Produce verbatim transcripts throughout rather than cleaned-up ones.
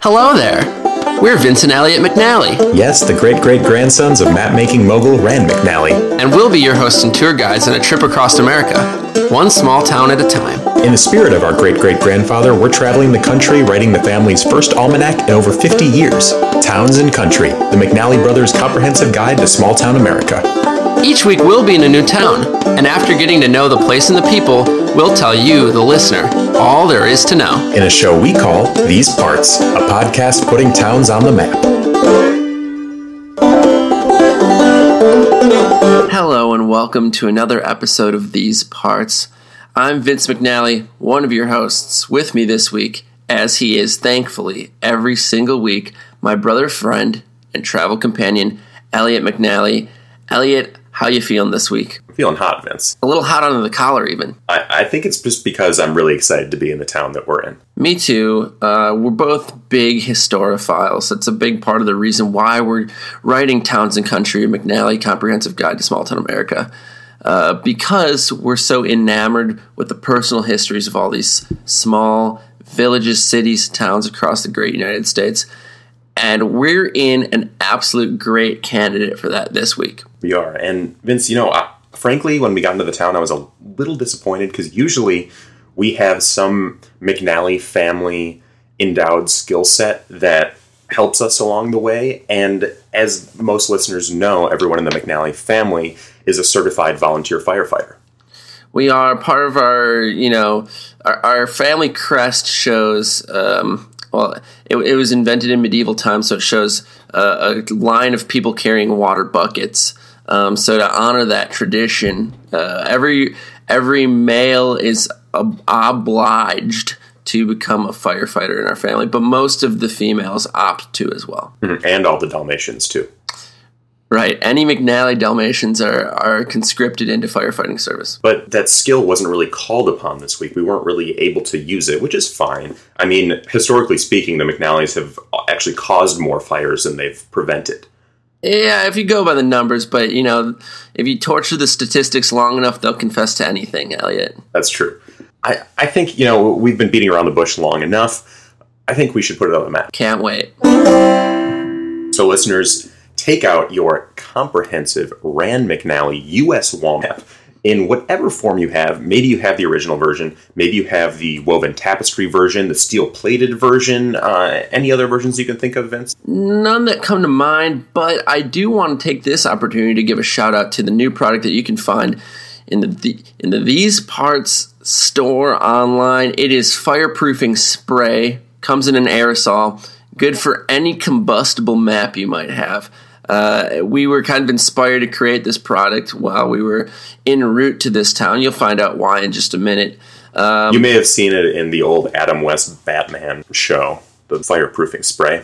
Hello there. We're Vince and Elliot McNally. Yes, the great-great-grandsons of map-making mogul Rand McNally. And we'll be your hosts and tour guides on a trip across America, one small town at a time. In the spirit of our great-great-grandfather, we're traveling the country, writing the family's first almanac in over fifty years. Towns and Country, the McNally Brothers' comprehensive guide to small-town America. Each week we'll be in a new town, and after getting to know the place and the people, we'll tell you, the listener, all there is to know. In a show we call These Parts, a podcast putting towns on the map. Hello and welcome to another episode of These Parts. I'm Vince McNally, one of your hosts. With me this week, as he is thankfully every single week, my brother, friend, and travel companion, Elliot McNally. Elliot, how you feeling this week? I'm feeling hot, Vince. A little hot under the collar, even. I, I think it's just because I'm really excited to be in the town that we're in. Me too. Uh, we're both big historiophiles. That's a big part of the reason why we're writing Towns and Country, a McNally Comprehensive Guide to Small Town America. Uh, because we're so enamored with the personal histories of all these small villages, cities, towns across the great United States. And we're in an absolute great candidate for that this week. We are. And Vince, you know, I, frankly, when we got into the town, I was a little disappointed because usually we have some McNally family endowed skill set that helps us along the way. And as most listeners know, everyone in the McNally family is a certified volunteer firefighter. We are part of our, you know, our, our family crest shows... Um, Well, it, it was invented in medieval times, so it shows uh, a line of people carrying water buckets. Um, so to honor that tradition, uh, every every male is ob- obliged to become a firefighter in our family, but most of the females opt to as well. Mm-hmm. And all the Dalmatians, too. Right. Any McNally Dalmatians are, are conscripted into firefighting service. But that skill wasn't really called upon this week. We weren't really able to use it, which is fine. I mean, historically speaking, the McNallys have actually caused more fires than they've prevented. Yeah, if you go by the numbers, but, you know, if you torture the statistics long enough, they'll confess to anything, Elliot. That's true. I, I think, you know, we've been beating around the bush long enough. I think we should put it on the map. Can't wait. So, listeners, take out your comprehensive Rand McNally U S wall map in whatever form you have. Maybe you have the original version. Maybe you have the woven tapestry version, the steel-plated version. Uh, any other versions you can think of, Vince? None that come to mind, but I do want to take this opportunity to give a shout-out to the new product that you can find in the, the in the These Parts store online. It is fireproofing spray. Comes in an aerosol. Good for any combustible map you might have. Uh, we were kind of inspired to create this product while we were en route to this town. You'll find out why in just a minute. Um, you may have seen it in the old Adam West Batman show, the fireproofing spray.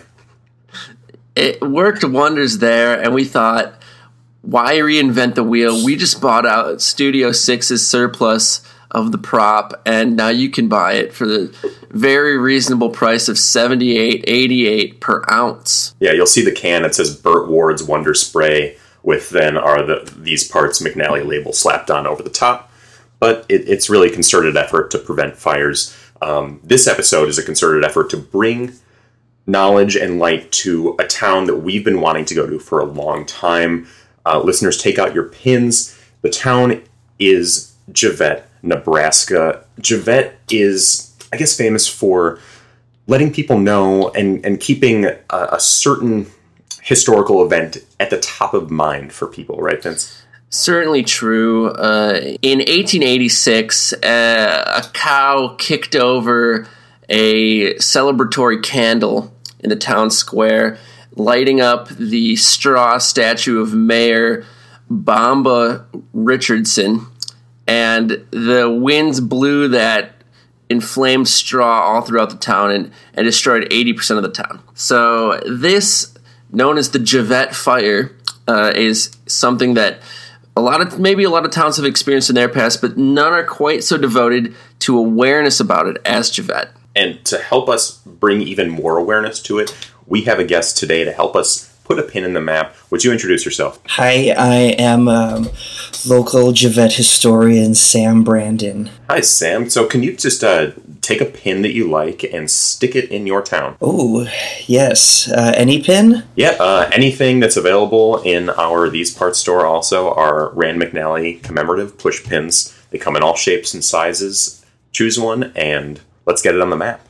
It worked wonders there, and we thought, why reinvent the wheel? We just bought out Studio Six's surplus of the prop, and now you can buy it for the very reasonable price of seventy-eight dollars and eighty-eight cents per ounce. Yeah, you'll see the can. It says Burt Ward's Wonder Spray, with then are the These Parts McNally label slapped on over the top. But it, it's really a concerted effort to prevent fires. Um, this episode is a concerted effort to bring knowledge and light to a town that we've been wanting to go to for a long time. Uh, listeners, take out your pins. The town is Javette, Nebraska. Javette is, I guess, famous for letting people know and, and keeping a, a certain historical event at the top of mind for people, right, Vince? Certainly true. Uh, in eighteen eighty-six, uh, a cow kicked over a celebratory candle in the town square, lighting up the straw statue of Mayor Bamba Richardson. And the winds blew that inflamed straw all throughout the town and, and destroyed eighty percent of the town. So this, known as the Javette Fire, uh, is something that a lot of maybe a lot of towns have experienced in their past, but none are quite so devoted to awareness about it as Javette. And to help us bring even more awareness to it, we have a guest today to help us put put a pin in the map, would you introduce yourself? Hi, I am um, local Javette historian Sam Brandon. Hi, Sam. So can you just uh, take a pin that you like and stick it in your town? Oh, yes. Uh, any pin? Yeah, uh, anything that's available in our These Parts store also are Rand McNally commemorative push pins. They come in all shapes and sizes. Choose one, and let's get it on the map.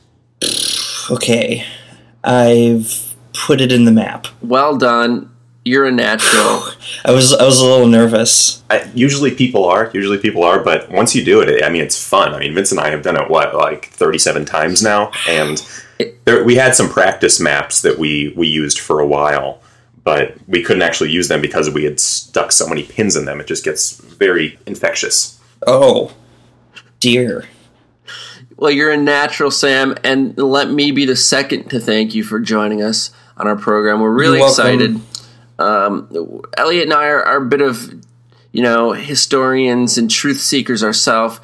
Okay. I've put it in the map. Well done. You're a natural. I was I was a little nervous. I, usually people are, usually people are, but once you do it, I mean, it's fun. I mean, Vince and I have done it, what, like thirty-seven times now? And there, we had some practice maps that we, we used for a while, but we couldn't actually use them because we had stuck so many pins in them. It just gets very infectious. Oh, dear. Well, you're a natural, Sam, and let me be the second to thank you for joining us on our program. We're really You're excited. welcome. Um, Elliot and I are, are a bit of, you know, historians and truth seekers ourselves.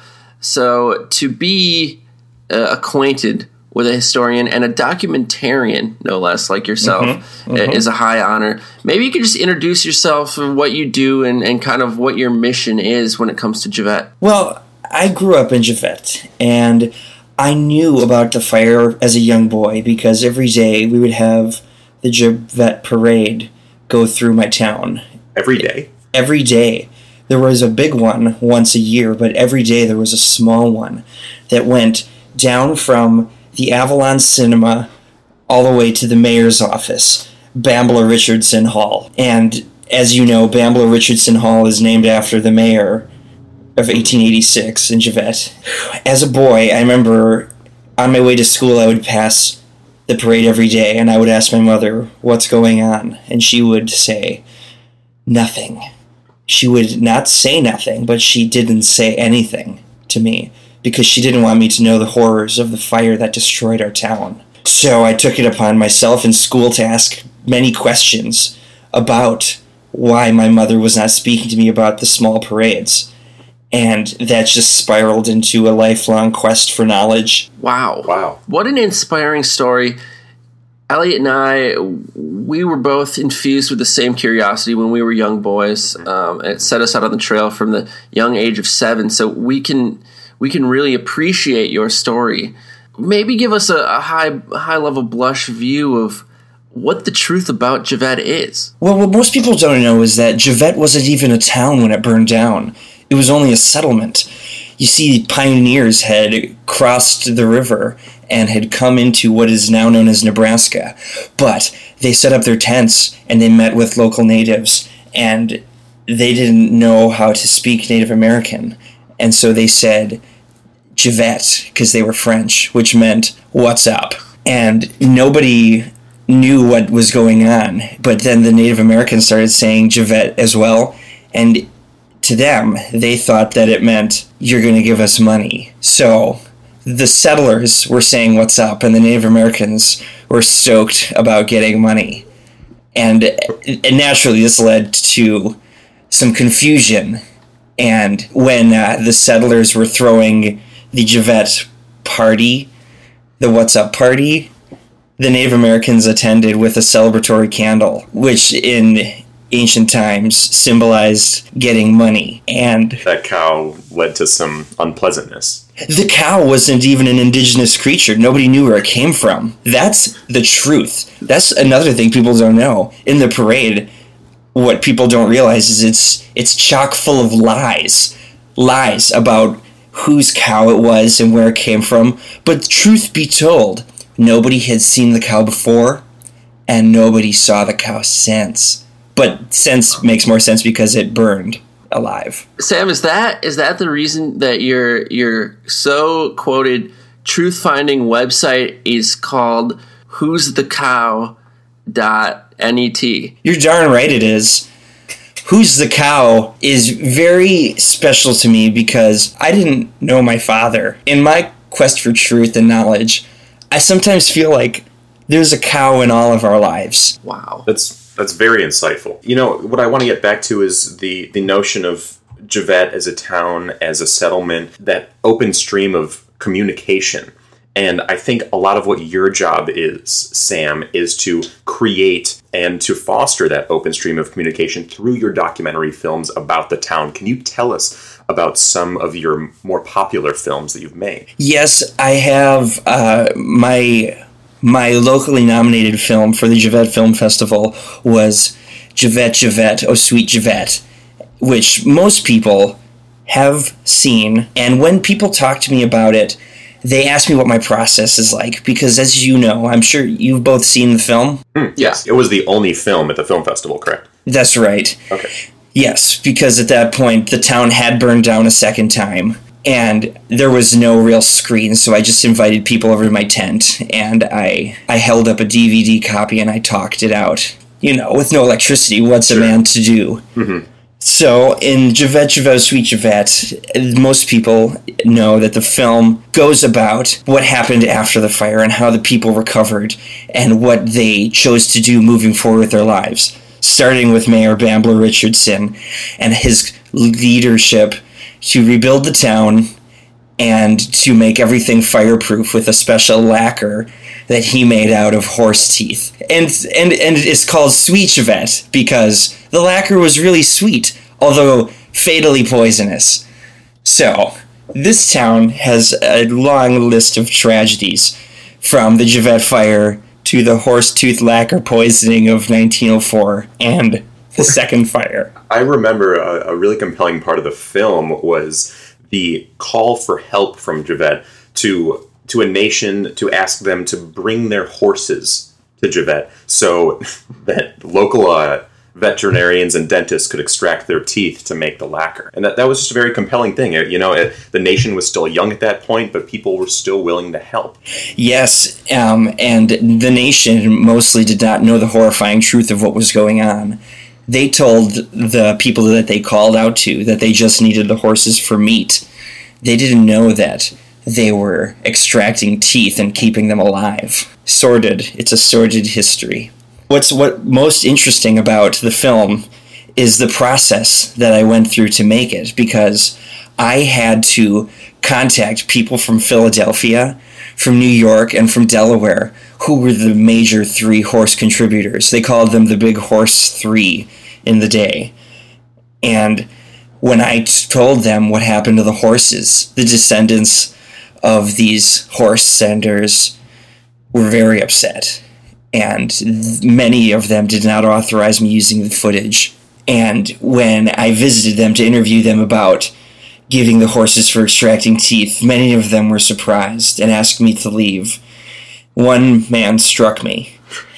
So to be uh, acquainted with a historian and a documentarian, no less, like yourself, Mm-hmm, mm-hmm. is a high honor. Maybe you could just introduce yourself and what you do and, and kind of what your mission is when it comes to Javette. Well, I grew up in Javette, and I knew about the fire as a young boy because every day we would have the Javette parade go through my town. Every day? Every day. There was a big one once a year, but every day there was a small one that went down from the Avalon Cinema all the way to the mayor's office, Bambler Richardson Hall. And as you know, Bambler Richardson Hall is named after the mayor of eighteen eighty-six in Javette. As a boy, I remember on my way to school I would pass the parade every day, and I would ask my mother, what's going on? And she would say, nothing. She would not say nothing, but she didn't say anything to me because she didn't want me to know the horrors of the fire that destroyed our town. So I took it upon myself in school to ask many questions about why my mother was not speaking to me about the small parades. And that just spiraled into a lifelong quest for knowledge. Wow. Wow. What an inspiring story. Elliot and I, we were both infused with the same curiosity when we were young boys. Um, it set us out on the trail from the young age of seven, so we can we can really appreciate your story. Maybe give us a, a high high level blush view of what the truth about Javette is. Well, what most people don't know is that Javette wasn't even a town when it burned down. It was only a settlement. You see, pioneers had crossed the river and had come into what is now known as Nebraska. But they set up their tents and they met with local natives, and they didn't know how to speak Native American. And so they said Javette, because they were French, which meant, what's up? And nobody knew what was going on. But then the Native Americans started saying Javette as well, and to them, they thought that it meant, you're going to give us money. So the settlers were saying what's up, and the Native Americans were stoked about getting money. And, and naturally, this led to some confusion. And when uh, the settlers were throwing the Javette party, the What's Up party, the Native Americans attended with a celebratory candle, which in ancient times symbolized getting money. And that cow led to some unpleasantness. The cow wasn't even an indigenous creature. Nobody knew where it came from. That's the truth. That's another thing people don't know. In the parade, what people don't realize is it's it's chock full of lies. Lies about whose cow it was and where it came from. But truth be told, nobody had seen the cow before, and nobody saw the cow since. But since makes more sense because it burned alive. Sam, is that is that the reason that your your so quoted truth finding website is called who's the cow dot net? You're darn right it is. Who's the Cow is very special to me because I didn't know my father. In my quest for truth and knowledge, I sometimes feel like there's a cow in all of our lives. Wow. That's that's very insightful. You know, what I want to get back to is the, the notion of Javette as a town, as a settlement, that open stream of communication. And I think a lot of what your job is, Sam, is to create and to foster that open stream of communication through your documentary films about the town. Can you tell us about some of your more popular films that you've made? Yes, I have uh, my my locally nominated film for the Javette Film Festival was Javette, Javette, Oh Sweet Javette, which most people have seen. And when people talk to me about it, they ask me what my process is like, because as you know, I'm sure you've both seen the film. Mm, yes, it was the only film at the film festival, correct? That's right. Okay. Yes, because at that point, the town had burned down a second time, and there was no real screen, so I just invited people over to my tent, and I, I held up a D V D copy and I talked it out. You know, with no electricity, what's sure. a man to do? Mm-hmm. So, in Javette, Javette, Sweet Javette, most people know that the film goes about what happened after the fire and how the people recovered and what they chose to do moving forward with their lives, starting with Mayor Bambler Richardson and his leadership to rebuild the town and to make everything fireproof with a special lacquer that he made out of horse teeth. And and and it's called Sweet Javette because the lacquer was really sweet, although fatally poisonous. So, this town has a long list of tragedies, from the Javette fire to the horse tooth lacquer poisoning of nineteen oh four and the second fire. I remember a, a really compelling part of the film was the call for help from Javette to to a nation to ask them to bring their horses to Javette so that local uh, veterinarians and dentists could extract their teeth to make the lacquer. And that, that was just a very compelling thing. You know, it, the nation was still young at that point, but people were still willing to help. Yes, um, and the nation mostly did not know the horrifying truth of what was going on. They told the people that they called out to that they just needed the horses for meat. They didn't know that they were extracting teeth and keeping them alive. Sordid. It's a sordid history. What's what most interesting about the film is the process that I went through to make it, because I had to contact people from Philadelphia, from New York, and from Delaware, who were the major three horse contributors. They called them the Big Horse Three in the day. And when I t- told them what happened to the horses, the descendants of these horse senders were very upset. And th- many of them did not authorize me using the footage. And when I visited them to interview them about giving the horses for extracting teeth, many of them were surprised and asked me to leave. One man struck me,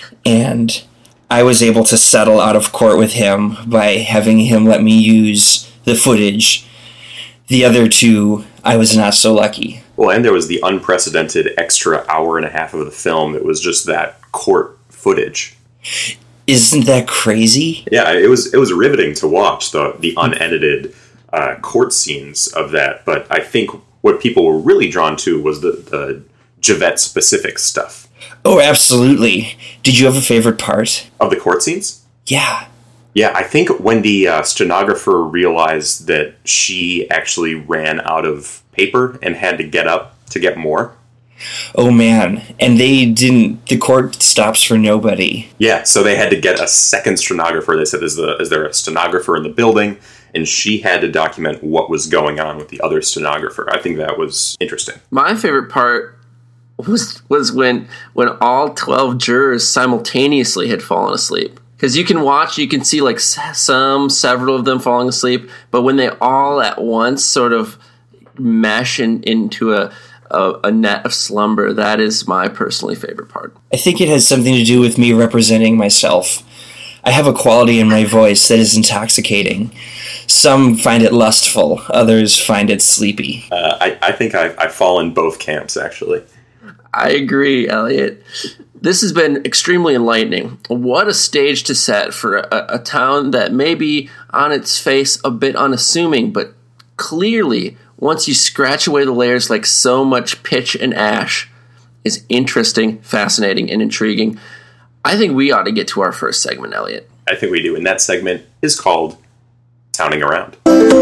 and I was able to settle out of court with him by having him let me use the footage. The other two, I was not so lucky. Well, and there was the unprecedented extra hour and a half of the film. It was just that court footage. Isn't that crazy? Yeah, it was it was riveting to watch the the unedited uh, court scenes of that. But I think what people were really drawn to was the, the Javette-specific stuff. Oh, absolutely. Did you have a favorite part? Of the court scenes? Yeah. Yeah, I think when the uh, stenographer realized that she actually ran out of paper and had to get up to get more. Oh, man. And they didn't... The court stops for nobody. Yeah, so they had to get a second stenographer. They said, is, the, is there a stenographer in the building? And she had to document what was going on with the other stenographer. I think that was interesting. My favorite part was was when when all twelve jurors simultaneously had fallen asleep. Because you can watch, you can see like some, several of them falling asleep, but when they all at once sort of mesh in, into a, a, a net of slumber, that is my personally favorite part. I think it has something to do with me representing myself. I have a quality in my voice that is intoxicating. Some find it lustful, others find it sleepy. Uh, I, I think I, I fall in both camps, actually. I agree, Elliot. This has been extremely enlightening. What a stage to set for a, a town that may be on its face a bit unassuming, but clearly, once you scratch away the layers like so much pitch and ash, is interesting, fascinating, and intriguing. I think we ought to get to our first segment, Elliot. I think we do, and that segment is called Towning Around.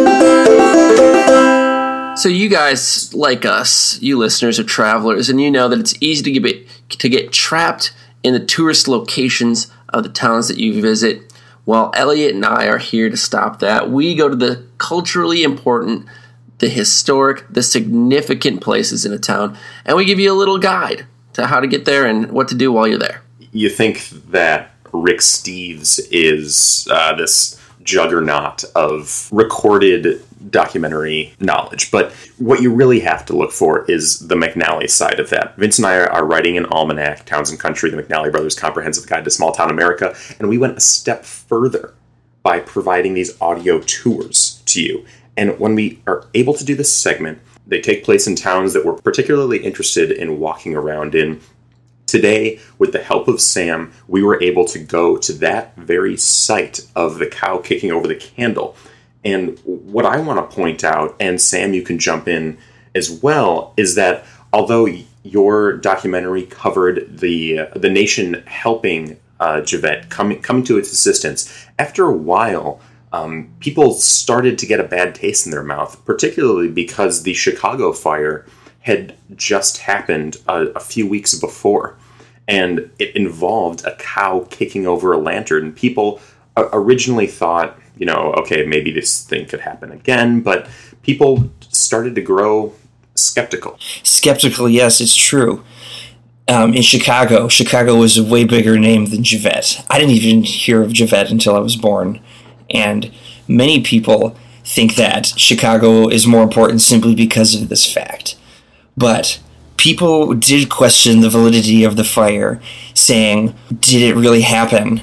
So you guys, like us, you listeners, are travelers, and you know that it's easy to get to get trapped in the tourist locations of the towns that you visit. Well, Elliot and I are here to stop that. We go to the culturally important, the historic, the significant places in a town, and we give you a little guide to how to get there and what to do while you're there. You think that Rick Steves is uh, this juggernaut of recorded documentary knowledge, but what you really have to look for is the McNally side of that. Vince and I are, are writing an almanac, Towns and Country, the McNally Brothers Comprehensive Guide to Small Town America, and we went a step further by providing these audio tours to you. And when we are able to do this segment, they take place in towns that we're particularly interested in walking around in. Today, with the help of Sam, we were able to go to that very site of the cow kicking over the candle. And what I want to point out, and Sam, you can jump in as well, is that although your documentary covered the uh, the nation helping uh, Javette, coming coming to its assistance, after a while, um, people started to get a bad taste in their mouth, particularly because the Chicago fire had just happened a, a few weeks before, and it involved a cow kicking over a lantern. People uh, originally thought, you know, okay, maybe this thing could happen again, but people started to grow skeptical. Skeptical, yes, it's true. Um, in Chicago, Chicago was a way bigger name than Javette. I didn't even hear of Javette until I was born, and many people think that Chicago is more important simply because of this fact. But people did question the validity of the fire, saying, did it really happen?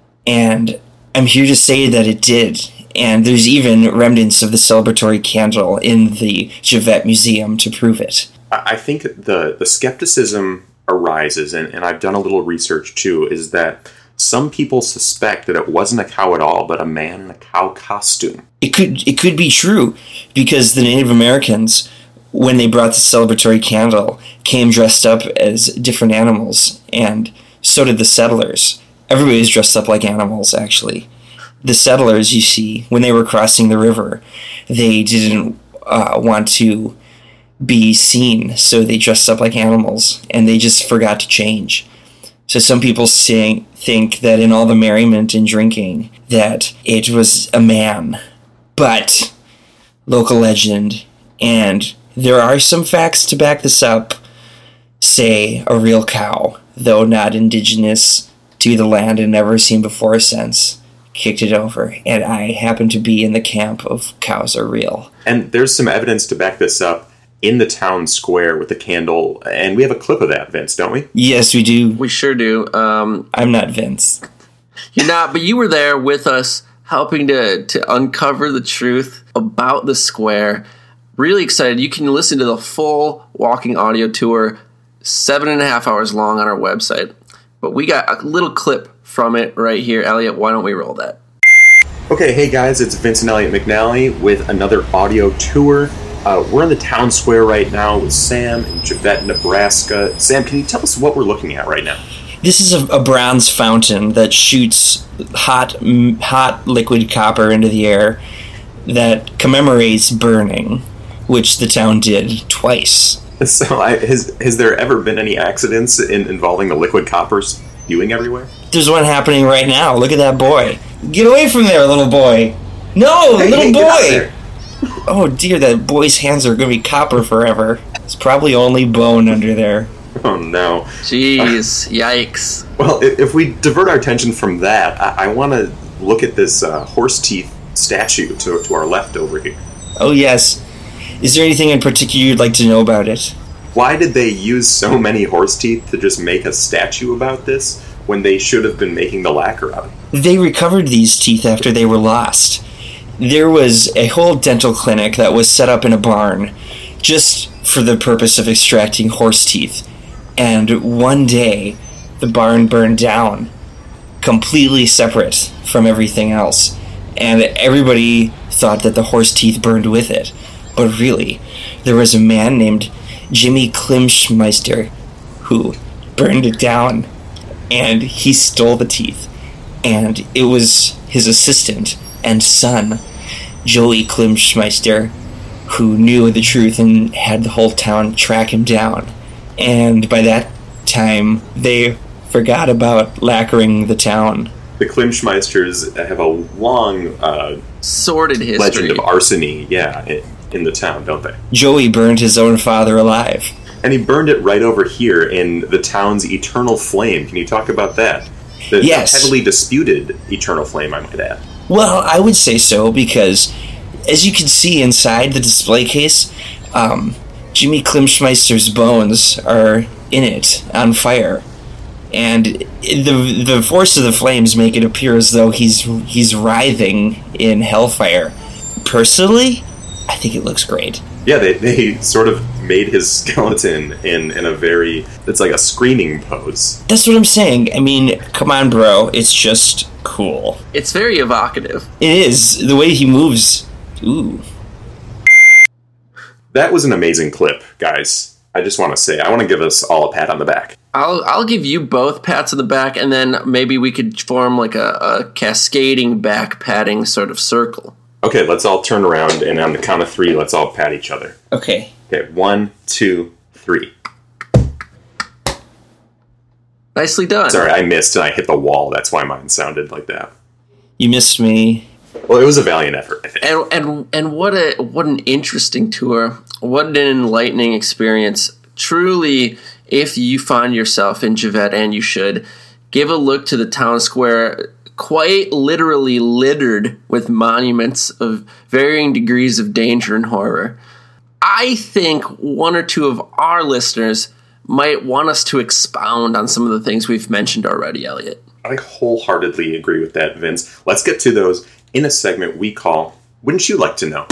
And I'm here to say that it did. And there's even remnants of the celebratory candle in the Javette Museum to prove it. I think the, the skepticism arises, and, and I've done a little research too, is that some people suspect that it wasn't a cow at all, but a man in a cow costume. It could it could be true, because the Native Americans, when they brought the celebratory candle, came dressed up as different animals, and so did the settlers. Everybody's dressed up like animals, actually. The settlers, you see, when they were crossing the river, they didn't uh, want to be seen, so they dressed up like animals, and they just forgot to change. So some people sing, think that in all the merriment and drinking, that it was a man. But local legend, and there are some facts to back this up, say a real cow, though not indigenous to the land and never seen before or since, kicked it over. And I happen to be in the camp of cows are real. And there's some evidence to back this up in the town square with the candle, and we have a clip of that, Vince, don't we? Yes, we do. We sure do. Um, I'm not Vince. You're not, but you were there with us, helping to, to uncover the truth about the square. Really excited. You can listen to the full walking audio tour, seven and a half hours long, on our website. But we got a little clip from it right here. Elliot, why don't we roll that? Okay, hey guys, it's Vince and Elliot McNally with another audio tour. Uh, we're in the town square right now with Sam in Javette, Nebraska. Sam, can you tell us what we're looking at right now? This is a, a bronze fountain that shoots hot, hot liquid copper into the air that commemorates burning, which the town did twice. So, I, has has there ever been any accidents in, involving the liquid copper spewing everywhere? There's one happening right now. Look at that boy. Get away from there, little boy. No, hey, little hey, boy. Oh dear, that boy's hands are going to be copper forever. It's probably only bone under there. Oh no. Jeez, uh, yikes. Well, if, if we divert our attention from that, I, I want to look at this uh, horse teeth statue to, to our left over here. Oh yes. Is there anything in particular you'd like to know about it? Why did they use so many horse teeth to just make a statue about this when they should have been making the lacquer out of it? They recovered these teeth after they were lost. There was a whole dental clinic that was set up in a barn just for the purpose of extracting horse teeth. And one day, the barn burned down, completely separate from everything else. And everybody thought that the horse teeth burned with it. But really, there was a man named Jimmy Klimschmeister who burned it down, and he stole the teeth. And it was his assistant and son, Joey Klimschmeister, who knew the truth and had the whole town track him down. And by that time, they forgot about lacquering the town. The Klimschmeisters have a long uh, sordid history. Legend of arsony, yeah, in, in the town, don't they? Joey burned his own father alive. And he burned it right over here in the town's eternal flame. Can you talk about that? The yes. heavily disputed eternal flame, I might add. Well, I would say so, because as you can see inside the display case, um, Jimmy Klimschmeister's bones are in it, on fire. And the the force of the flames make it appear as though he's he's writhing in hellfire. Personally, I think it looks great. Yeah, they, they sort of made his skeleton in, in a very... It's like a screaming pose. That's what I'm saying. I mean, come on, bro. It's just cool. It's very evocative. It is. The way he moves. Ooh. That was an amazing clip, guys. I just want to say, I want to give us all a pat on the back. I'll I'll give you both pats on the back, and then maybe we could form like a, a cascading back patting sort of circle. Okay, let's all turn around, and on the count of three, let's all pat each other. Okay. Okay, one, two, three. Nicely done. Sorry, I missed, and I hit the wall. That's why mine sounded like that. You missed me. Well, it was a valiant effort, I think. And and and what a what an interesting tour. What an enlightening experience. Truly, if you find yourself in Givet, and you should, give a look to the town square, quite literally littered with monuments of varying degrees of danger and horror. I think one or two of our listeners might want us to expound on some of the things we've mentioned already, Elliot. I wholeheartedly agree with that, Vince. Let's get to those in a segment we call Wouldn't You Like to Know?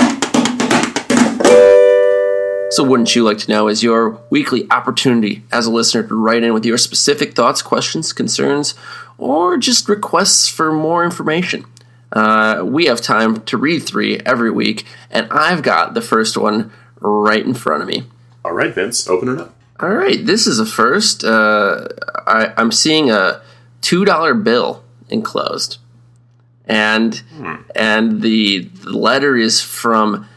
So Wouldn't You Like to Know is your weekly opportunity as a listener to write in with your specific thoughts, questions, concerns, or just requests for more information. Uh, we have time to read three every week, and I've got the first one right in front of me. All right, Vince, open it up. All right, this is a first. Uh, I, I'm seeing a two dollar bill enclosed, and hmm. and the, the letter is from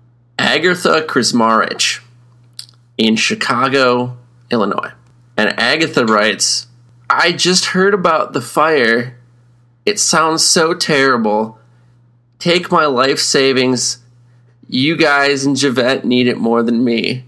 Agatha Krizmarich in Chicago, Illinois. And Agatha writes, I just heard about the fire. It sounds so terrible. Take my life savings. You guys in Givet need it more than me.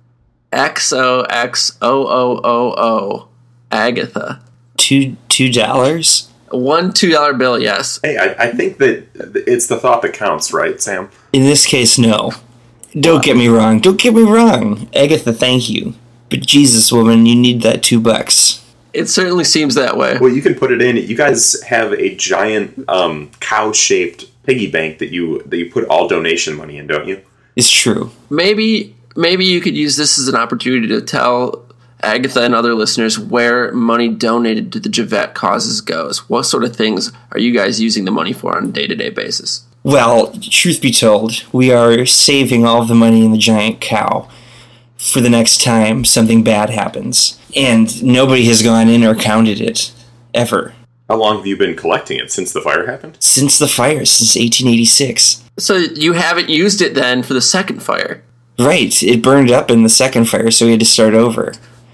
X O X O O O O. Agatha. Two two dollars? One two dollar bill, yes. Hey, I, I think that it's the thought that counts, right, Sam? In this case, no. Don't what? get me wrong. Don't get me wrong. Agatha, thank you. But Jesus, woman, you need that two bucks. It certainly seems that way. Well, you can put it in. You guys have a giant um, cow-shaped piggy bank that you that you put all donation money in, don't you? It's true. Maybe maybe you could use this as an opportunity to tell Agatha and other listeners where money donated to the Givet causes goes. What sort of things are you guys using the money for on a day-to-day basis? Well, truth be told, we are saving all of the money in the giant cow for the next time something bad happens. And nobody has gone in or counted it, ever. How long have you been collecting it? Since the fire happened? Since the fire, since eighteen eighty-six. So you haven't used it then for the second fire? Right, it burned up in the second fire, so we had to start over.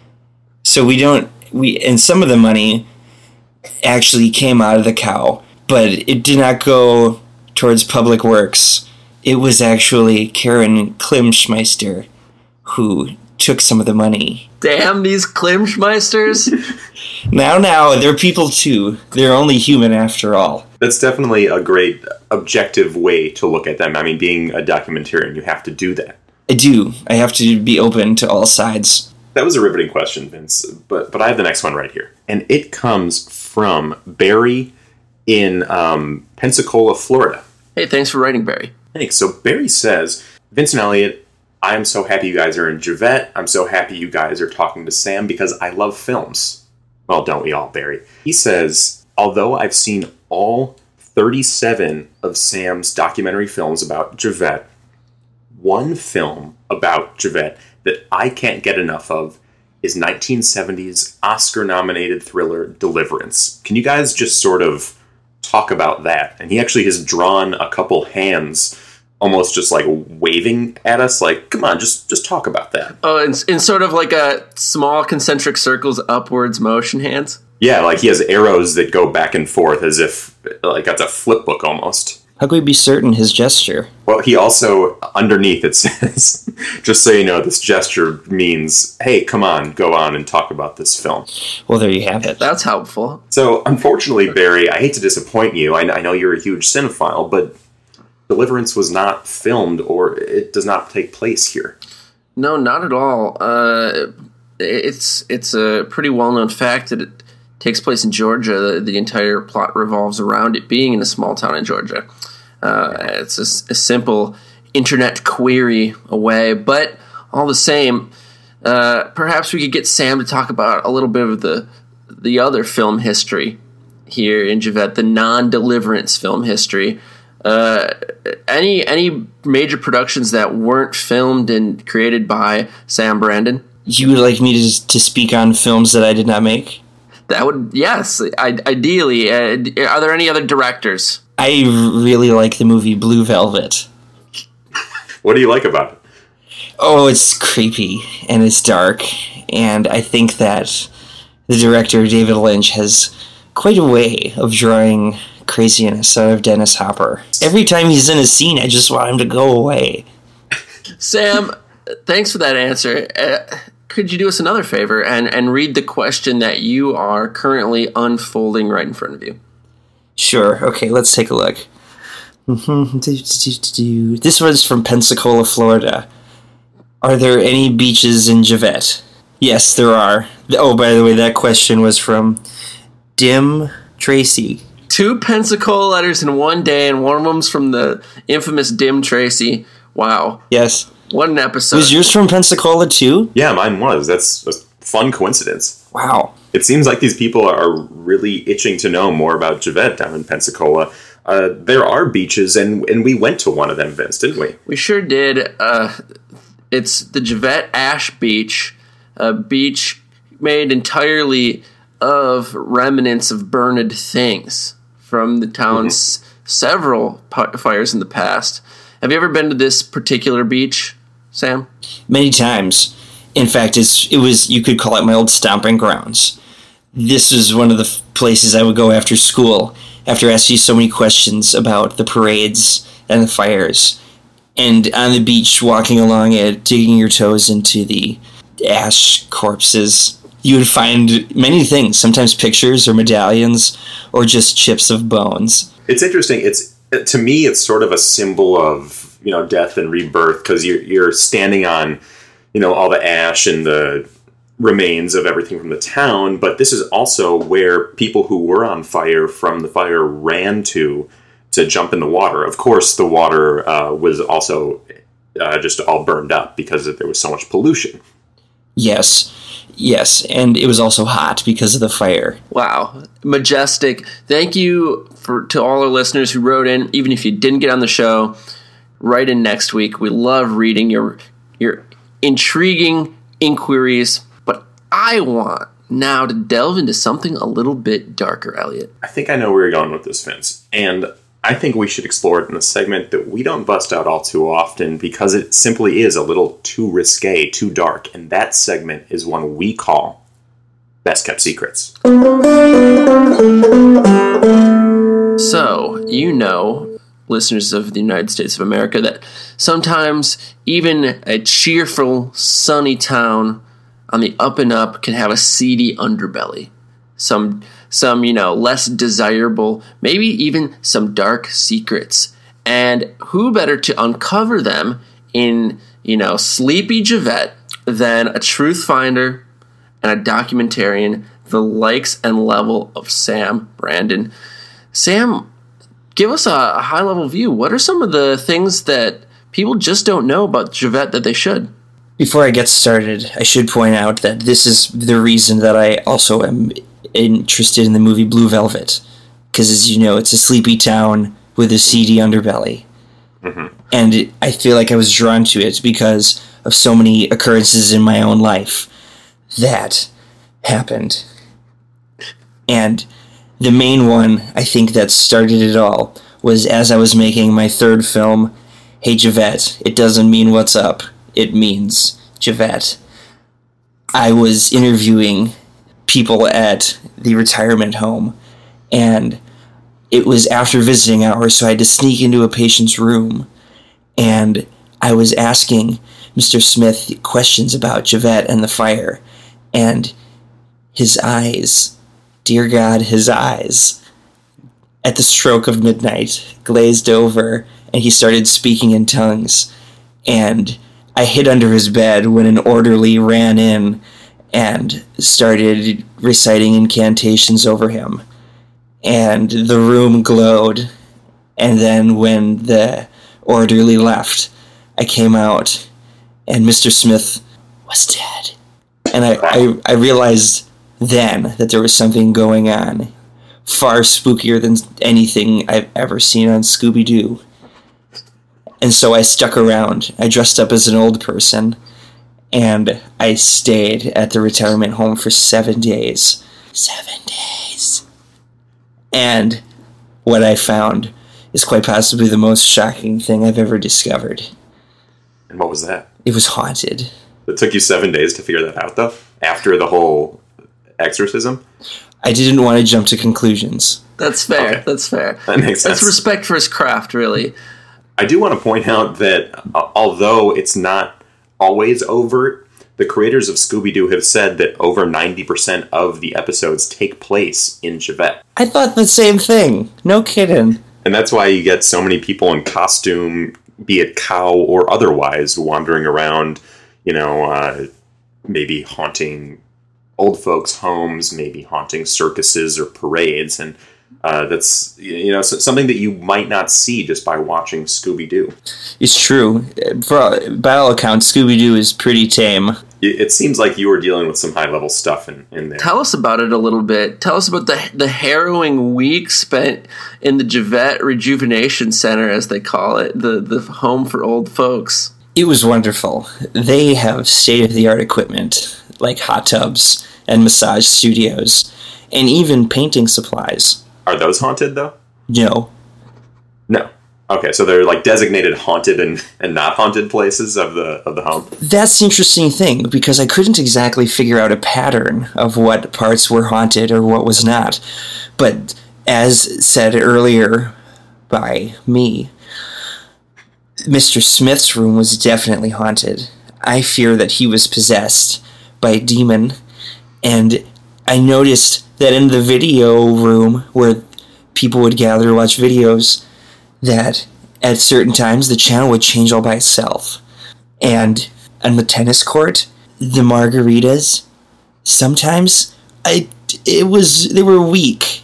So we don't, we and some of the money actually came out of the cow, but it did not go towards public works. It was actually Karen Klimschmeister who took some of the money. Damn these Klimschmeisters! Now, now, they're people too. They're only human after all. That's definitely a great objective way to look at them. I mean, being a documentarian, you have to do that. I do. I have to be open to all sides. That was a riveting question, Vince, but but I have the next one right here. And it comes from Barry in um, Pensacola, Florida. Hey, thanks for writing, Barry. Thanks. So Barry says, Vince and Elliot, I am so happy you guys are in Givet. I'm so happy you guys are talking to Sam because I love films. Well, don't we all, Barry? He says, although I've seen all thirty-seven of Sam's documentary films about Givet, one film about Givet that I can't get enough of is nineteen seventies Oscar-nominated thriller Deliverance. Can you guys just sort of talk about that? And he actually has drawn a couple hands almost just like waving at us, like, come on, just just talk about that. Oh, in, in sort of like a small concentric circles upwards motion hands? Yeah, like he has arrows that go back and forth as if, like, that's a flip book almost. How could we be certain his gesture? Well, he also, underneath it says, just so you know, this gesture means, hey, come on, go on and talk about this film. Well, there you have it. That's helpful. So, unfortunately, Barry, I hate to disappoint you. I, I know you're a huge cinephile, but Deliverance was not filmed, or it does not take place here. No, not at all. Uh, it's it's a pretty well-known fact that it takes place in Georgia. The, the entire plot revolves around it being in a small town in Georgia. Uh, it's a, a simple internet query away, but all the same, uh, perhaps we could get Sam to talk about a little bit of the the other film history here in Javette, the non-Deliverance film history. Uh, any any major productions that weren't filmed and created by Sam Brandon? You would like me to to speak on films that I did not make? That would, yes, I, ideally. Uh, are there any other directors? I really like the movie Blue Velvet. What do you like about it? Oh, it's creepy and it's dark, and I think that the director, David Lynch, has quite a way of drawing craziness out of Dennis Hopper. Every time he's in a scene, I just want him to go away. Sam, thanks for that answer. Uh, could you do us another favor and, and read the question that you are currently unfolding right in front of you? Sure. Okay, let's take a look. This one's from Pensacola, Florida. Are there any beaches in Javette? Yes, there are. Oh, by the way, that question was from Dim Tracy. Two Pensacola letters in one day, and one of them's from the infamous Dim Tracy. Wow. Yes. What an episode. Was yours from Pensacola, too? Yeah, mine was. That's a fun coincidence. Wow. It seems like these people are really itching to know more about Javette down in Pensacola. Uh, there are beaches, and, and we went to one of them, Vince, didn't we? We sure did. Uh, it's the Javette Ash Beach, a beach made entirely of remnants of burned things from the town's mm-hmm. several p- fires in the past. Have you ever been to this particular beach, Sam? Many times. In fact, it's it was you could call it my old stomping grounds. This is one of the f- places I would go after school, after asking so many questions about the parades and the fires. And on the beach, walking along it, digging your toes into the ash corpses, you would find many things, sometimes pictures or medallions or just chips of bones. It's interesting. It's to me, it's sort of a symbol of, you know, death and rebirth, because you're, you're standing on, you know, all the ash and the remains of everything from the town, but this is also where people who were on fire from the fire ran to to jump in the water. Of course, the water uh, was also uh, just all burned up because there was so much pollution. Yes, yes, and it was also hot because of the fire. Wow, majestic. Thank you for to all our listeners who wrote in, even if you didn't get on the show. Write in next week. We love reading your your intriguing inquiries. I want now to delve into something a little bit darker, Elliot. I think I know where you're going with this, Vince. And I think we should explore it in a segment that we don't bust out all too often because it simply is a little too risque, too dark. And that segment is one we call Best Kept Secrets. So, you know, listeners of the United States of America, that sometimes even a cheerful, sunny town on the up and up can have a seedy underbelly. Some, some, you know, less desirable, maybe even some dark secrets. And who better to uncover them in, you know, Sleepy Javette than a truth finder and a documentarian, the likes and level of Sam Brandon. Sam, give us a, a high-level view. What are some of the things that people just don't know about Javette that they should? Before I get started, I should point out that this is the reason that I also am interested in the movie Blue Velvet. Because, as you know, it's a sleepy town with a seedy underbelly. Mm-hmm. And it, I feel like I was drawn to it because of so many occurrences in my own life that happened. And the main one, I think, that started it all was as I was making my third film, Hey Javette, It Doesn't Mean What's Up. It means Javette. I was interviewing people at the retirement home, and it was after visiting hours, so I had to sneak into a patient's room, and I was asking Mister Smith questions about Javette and the fire, and his eyes, dear God, his eyes, at the stroke of midnight, glazed over, and he started speaking in tongues, and I hid under his bed when an orderly ran in and started reciting incantations over him. And the room glowed, and then when the orderly left, I came out, and Mister Smith was dead. And I, I, I realized then that there was something going on, far spookier than anything I've ever seen on Scooby-Doo. And so I stuck around. I dressed up as an old person, and I stayed at the retirement home for seven days. Seven days. And what I found is quite possibly the most shocking thing I've ever discovered. And what was that? It was haunted. It took you seven days to figure that out, though? After the whole exorcism? I didn't want to jump to conclusions. That's fair. Okay. That's fair. That makes sense. That's respect for his craft, really. I do want to point out that uh, although it's not always overt, the creators of Scooby-Doo have said that over ninety percent of the episodes take place in Javette. I thought the same thing. No kidding. And that's why you get so many people in costume, be it cow or otherwise, wandering around, you know, uh, maybe haunting old folks' homes, maybe haunting circuses or parades. And uh, that's, you know, something that you might not see just by watching Scooby-Doo. It's true. For, by all accounts, Scooby-Doo is pretty tame. It seems like you were dealing with some high-level stuff in, in there. Tell us about it a little bit. Tell us about the the harrowing week spent in the Javette Rejuvenation Center, as they call it, the, the home for old folks. It was wonderful. They have state-of-the-art equipment, like hot tubs and massage studios, and even painting supplies. Are those haunted, though? No. No. Okay, so they're like designated haunted and, and not haunted places of the of the home. That's the interesting thing, because I couldn't exactly figure out a pattern of what parts were haunted or what was not. But as said earlier by me, Mister Smith's room was definitely haunted. I fear that he was possessed by a demon, and I noticed that in the video room where people would gather to watch videos, that at certain times the channel would change all by itself. And on the tennis court, the margaritas, sometimes I it was they were weak.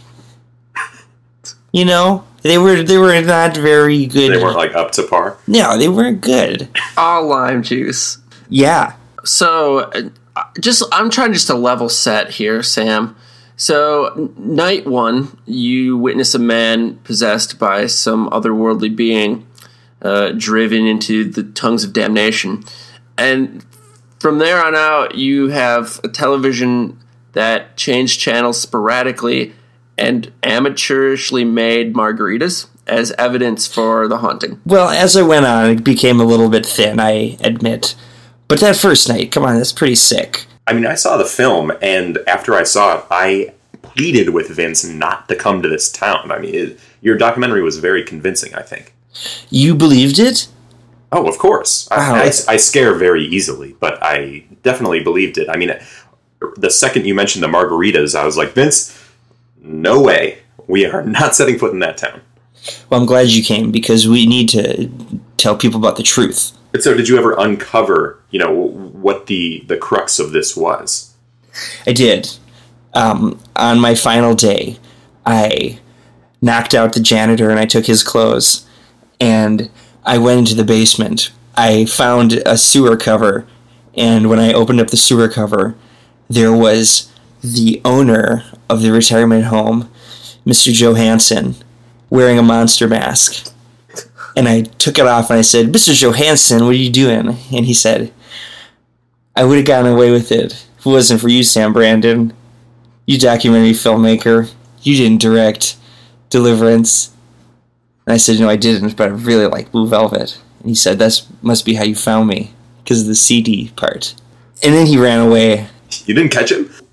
You know? They were they were not very good. They weren't like up to par? No, they weren't good. All lime juice. Yeah. So uh, just I'm trying just to level set here, Sam. So, night one, you witness a man possessed by some otherworldly being, uh, driven into the tongues of damnation. And from there on out, you have a television that changed channels sporadically and amateurishly made margaritas as evidence for the haunting. Well, as I went on, it became a little bit thin, I admit. But that first night, come on, that's pretty sick. I mean, I saw the film, and after I saw it, I pleaded with Vince not to come to this town. I mean, it, your documentary was very convincing, I think. You believed it? Oh, of course. Wow. I, I, I scare very easily, but I definitely believed it. I mean, the second you mentioned the margaritas, I was like, Vince, no way. We are not setting foot in that town. Well, I'm glad you came, because we need to tell people about the truth. But so did you ever uncover, you know, what the, the crux of this was? I did. Um, on my final day, I knocked out the janitor and I took his clothes, and I went into the basement. I found a sewer cover, and when I opened up the sewer cover, there was the owner of the retirement home, Mister Johansson, wearing a monster mask. And I took it off and I said, Mister Johansson, what are you doing? And he said, I would have gotten away with it if it wasn't for you, Sam Brandon. You documentary filmmaker. You didn't direct Deliverance. And I said, no, I didn't, but I really like Blue Velvet. And he said, that must be how you found me, because of the C D part. And then he ran away. You didn't catch him?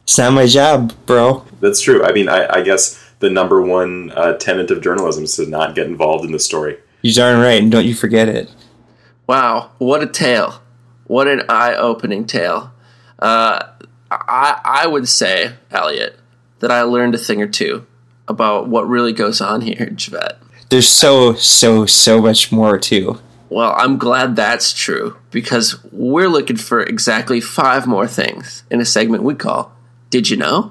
It's not my job, bro. That's true. I mean, I, I guess the number one uh, tenet of journalism is to not get involved in the story. You're darn right, and don't you forget it. Wow, what a tale. What an eye-opening tale. Uh, I, I would say, Elliot, that I learned a thing or two about what really goes on here in Jvet. There's so, so, so much more, too. Well, I'm glad that's true, because we're looking for exactly five more things in a segment we call Did You Know?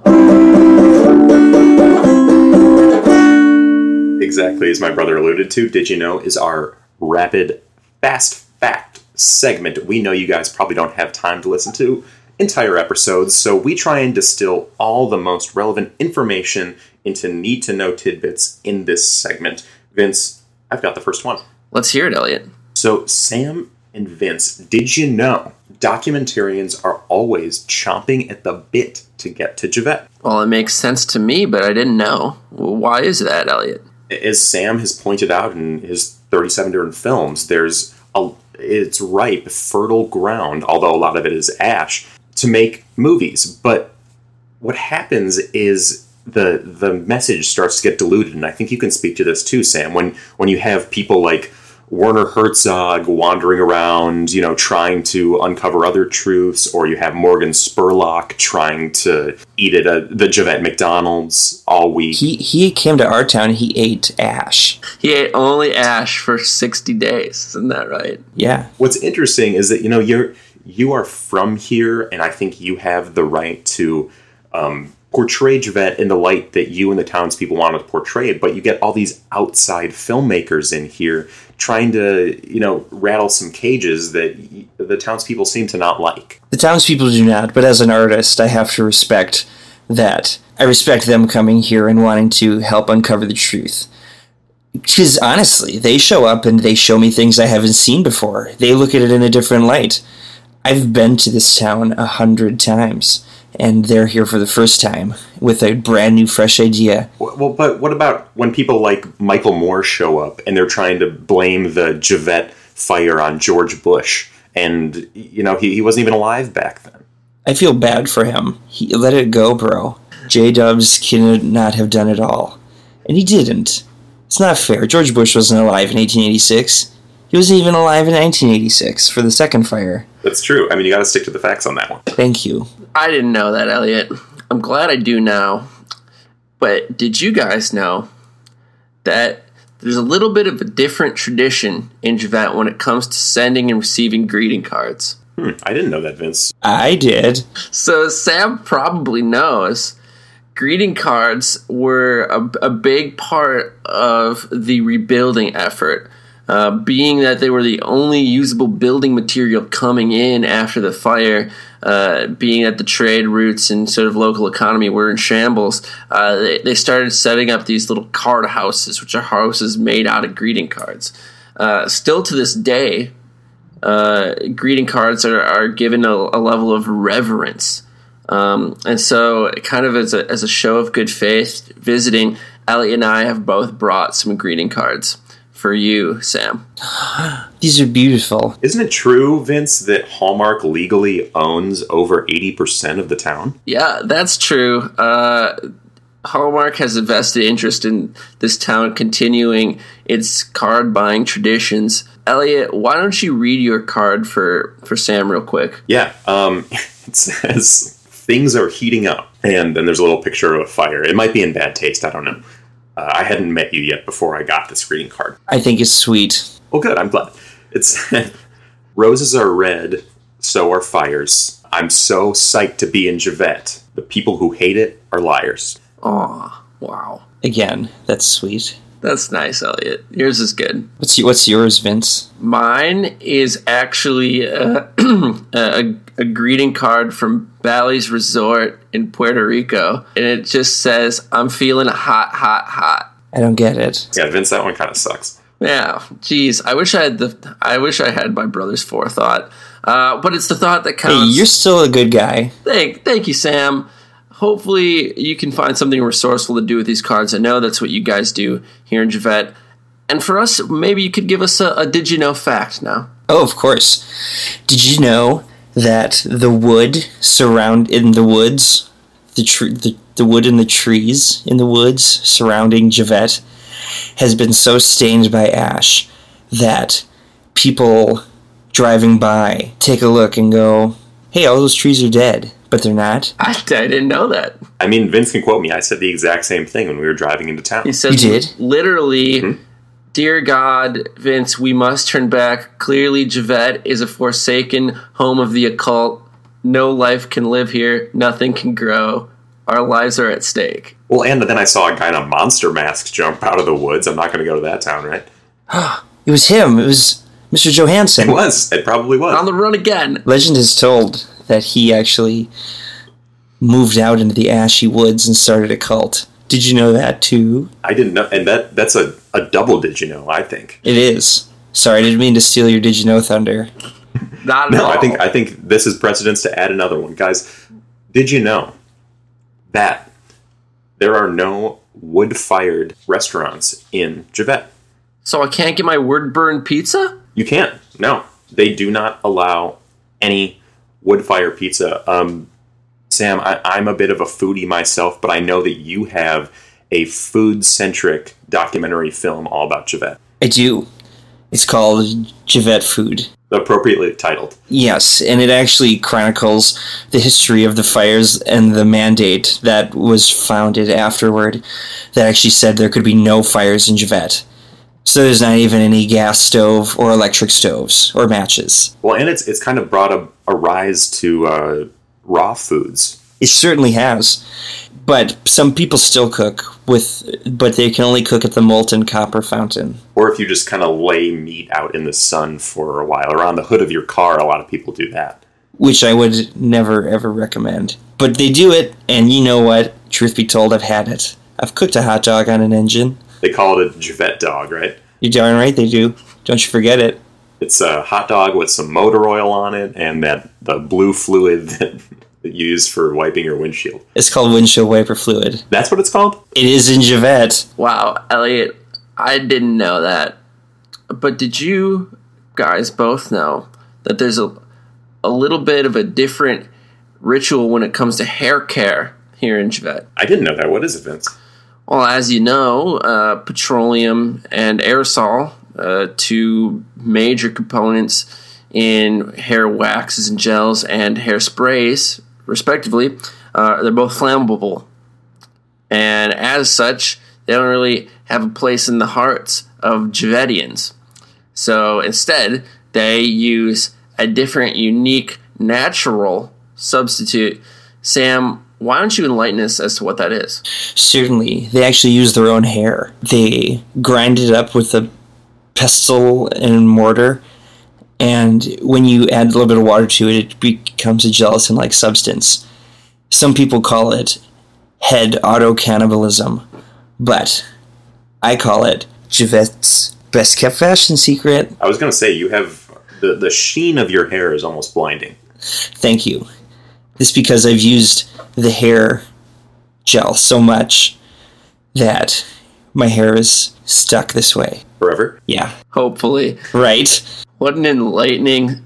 Exactly as my brother alluded to, Did You Know is our rapid, fast fact segment. We know you guys probably don't have time to listen to entire episodes, so we try and distill all the most relevant information into need-to-know tidbits in this segment. Vince, I've got the first one. Let's hear it, Elliot. So, Sam and Vince, did you know documentarians are always chomping at the bit to get to Jvet? Well, it makes sense to me, but I didn't know. Why is that, Elliot? As Sam has pointed out in his thirty-seven different films, there's a, it's ripe, fertile ground, although a lot of it is ash, to make movies. But what happens is the the message starts to get diluted, and I think you can speak to this too, Sam, when when you have people like Werner Herzog wandering around, you know, trying to uncover other truths, or you have Morgan Spurlock trying to eat at a, the Jvet McDonald's all week. He he came to our town, he ate ash. He ate only ash for sixty days, isn't that right? Yeah. What's interesting is that, you know, you're you are from here, and I think you have the right to um, portray Jvet in the light that you and the townspeople want to portray it, but you get all these outside filmmakers in here trying to, you know, rattle some cages that the townspeople seem to not like. The townspeople do not, but as an artist, I have to respect that. I respect them coming here and wanting to help uncover the truth. Because honestly, they show up and they show me things I haven't seen before. They look at it in a different light. I've been to this town a hundred times, and they're here for the first time with a brand new, fresh idea. Well, but what about when people like Michael Moore show up and they're trying to blame the Jvet fire on George Bush, and, you know, he, he wasn't even alive back then? I feel bad for him. He let it go, bro. J-Dubs cannot have done it all. And he didn't. It's not fair. George Bush wasn't alive in eighteen eighty-six. He wasn't even alive in nineteen eighty-six for the second fire. That's true. I mean, you got to stick to the facts on that one. Thank you. I didn't know that, Elliot. I'm glad I do now. But did you guys know that there's a little bit of a different tradition in Jvet when it comes to sending and receiving greeting cards? Hmm, I didn't know that, Vince. I did. So Sam probably knows greeting cards were a, a big part of the rebuilding effort. Uh, being that they were the only usable building material coming in after the fire, uh, being that the trade routes and sort of local economy were in shambles, uh, they, they started setting up these little card houses, which are houses made out of greeting cards. Uh, still to this day, uh, greeting cards are, are given a, a level of reverence. Um, and so kind of as a, as a show of good faith, visiting, Elliot and I have both brought some greeting cards for you, Sam. These are beautiful. Isn't it true, Vince, that Hallmark legally owns over eighty percent of the town? Yeah, that's true. Uh, Hallmark has a vested interest in this town continuing its card buying traditions. Elliot, why don't you read your card for, for Sam real quick? Yeah, um, it says, things are heating up. And then there's a little picture of a fire. It might be in bad taste, I don't know. Uh, I hadn't met you yet before I got this greeting card. I think it's sweet. Well, good. I'm glad. It's roses are red, so are fires. I'm so psyched to be in Jvet. The people who hate it are liars. Aw, wow. Again, that's sweet. That's nice, Elliot. Yours is good. What's what's yours, Vince? Mine is actually uh, a, a greeting card from Bally's Resort in Puerto Rico, and it just says, "I'm feeling hot, hot, hot." I don't get it. Yeah, Vince, that one kind of sucks. Yeah, geez, I wish I had the. I wish I had my brother's forethought, uh, but it's the thought that counts. Hey, you're still a good guy. Thank, thank you, Sam. Hopefully, you can find something resourceful to do with these cards. I know that's what you guys do here in Jvet. And for us, maybe you could give us a, a did you know fact now. Oh, of course. Did you know that the wood surround in the woods, the, tr- the the wood in the trees in the woods surrounding Javette has been so stained by ash that people driving by take a look and go, hey, all those trees are dead. But they're not. I, I didn't know that. I mean, Vince can quote me. I said the exact same thing when we were driving into town. He said, you did? Literally, Mm-hmm. Dear God, Vince, we must turn back. Clearly, Javette is a forsaken home of the occult. No life can live here. Nothing can grow. Our lives are at stake. Well, and then I saw a guy in a monster mask jump out of the woods. I'm not going to go to that town, right? It was him. It was Mister Johansson. It was. It probably was. On the run again. Legend is told that he actually moved out into the ashy woods and started a cult. Did you know that too? I didn't know. And that that's a, a double did you know, I think. It is. Sorry, I didn't mean to steal your Did You Know thunder. Not at No, all. I think I think this is precedence to add another one. Guys, did you know that there are no wood-fired restaurants in Javette? So I can't get my word-burned pizza? You can't. No. They do not allow any wood-fire pizza. Um, Sam, I, I'm a bit of a foodie myself, but I know that you have a food-centric documentary film all about Javette. I do. It's called Javette Food. Appropriately titled. Yes, and it actually chronicles the history of the fires and the mandate that was founded afterward that actually said there could be no fires in Javette. So there's not even any gas stove or electric stoves or matches. Well, and it's it's kind of brought a, a rise to uh, raw foods. It certainly has. But some people still cook with, but they can only cook at the molten copper fountain. Or if you just kind of lay meat out in the sun for a while, or on the hood of your car, a lot of people do that. Which I would never, ever recommend. But they do it, and you know what? Truth be told, I've had it. I've cooked a hot dog on an engine. They call it a Javette dog, right? You're darn right they do. Don't you forget it. It's a hot dog with some motor oil on it, and that the blue fluid that you use for wiping your windshield. It's called windshield wiper fluid. That's what it's called? It is in Javette. Wow, Elliot, I didn't know that. But did you guys both know that there's a, a little bit of a different ritual when it comes to hair care here in Javette? I didn't know that. What is it, Vince? Well, as you know, uh, petroleum and aerosol, uh, two major components in hair waxes and gels and hair sprays, respectively, uh, they're both flammable. And as such, they don't really have a place in the hearts of Javettians. So instead, they use a different, unique, natural substitute. Sam, why don't you enlighten us as to what that is? Certainly. They actually use their own hair. They grind it up with a pestle and mortar, and when you add a little bit of water to it, it becomes a gelatin-like substance. Some people call it head auto-cannibalism, but I call it Javette's best-kept fashion secret. I was going to say, you have... The, the sheen of your hair is almost blinding. Thank you. This is because I've used the hair gel so much that my hair is stuck this way. Forever? Yeah. Hopefully. Right? What an enlightening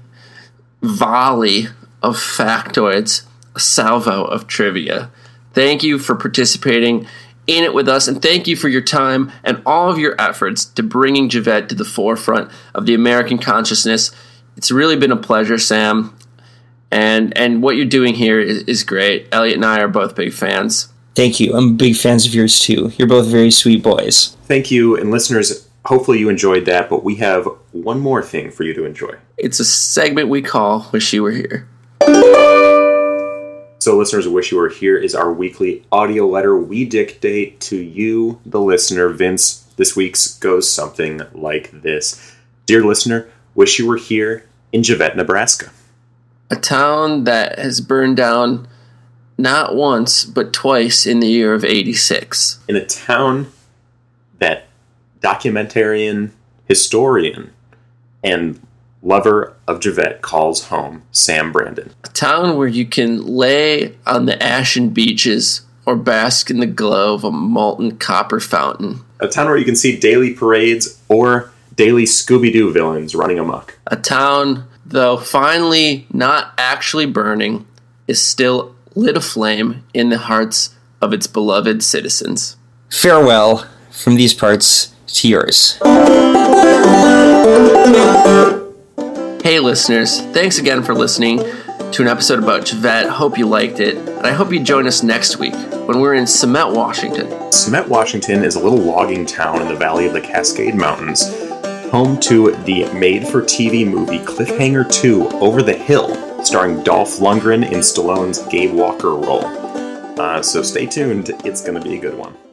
volley of factoids, a salvo of trivia. Thank you for participating in it with us, and thank you for your time and all of your efforts to bringing Javette to the forefront of the American consciousness. It's really been a pleasure, Sam, and and what you're doing here is, is great. Elliot and I are both big fans. Thank you. I'm big fans of yours, too. You're both very sweet boys. Thank you, and listeners, hopefully you enjoyed that, but we have one more thing for you to enjoy. It's a segment we call Wish You Were Here. So, listeners, Wish You Were Here is our weekly audio letter we dictate to you, the listener. Vince, this week's goes something like this. Dear listener, wish you were here in Javette, Nebraska. A town that has burned down not once, but twice in the year of eighty-six. In a town that documentarian, historian, and lover of Javette calls home, Sam Brandon. A town where you can lay on the ashen beaches or bask in the glow of a molten copper fountain. A town where you can see daily parades or daily Scooby-Doo villains running amok. A town, though finally not actually burning, is still lit a flame in the hearts of its beloved citizens. Farewell from these parts to yours. Hey listeners, thanks again for listening to an episode about Jvet. Hope you liked it, and I hope you join us next week when we're in Summit, Washington. Summit, Washington is a little logging town in the valley of the Cascade Mountains, home to the made-for-T V movie Cliffhanger two, Over the Hill, starring Dolph Lundgren in Stallone's Gabe Walker role. Uh, so stay tuned, it's going to be a good one.